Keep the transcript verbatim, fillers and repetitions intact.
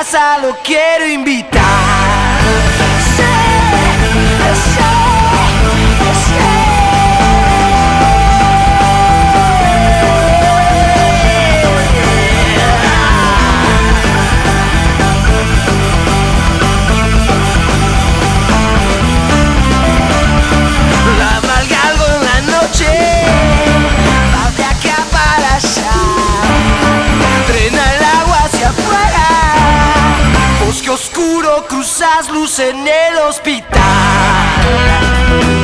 casa lo quiero invitar. Sí, sí, sí. La malgalgo en la noche, va de acá para allá, drena el agua hacia afuera, bosque oscuro, cruzas luz en el hospital.